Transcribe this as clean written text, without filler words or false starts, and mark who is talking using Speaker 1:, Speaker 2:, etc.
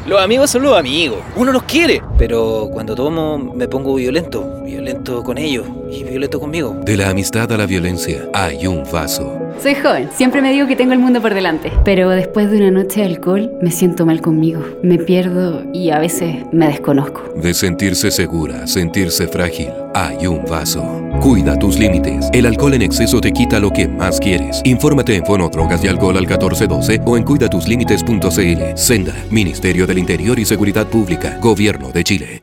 Speaker 1: Los amigos son los amigos, uno los quiere. Pero cuando tomo me pongo violento con ellos y violento conmigo.
Speaker 2: De la amistad a la violencia hay un vaso.
Speaker 3: Soy joven, siempre me digo que tengo el mundo por delante. Pero después de una noche de alcohol me siento mal conmigo. Me pierdo y a veces me desconozco.
Speaker 2: De sentirse segura, sentirse frágil, hay un vaso. Cuida tus límites. El alcohol en exceso te quita lo que más quieres. Infórmate en Fono Drogas y Alcohol al 1412 o en cuidatuslímites.cl. Senda, Ministerio del Interior y Seguridad Pública, Gobierno de Chile.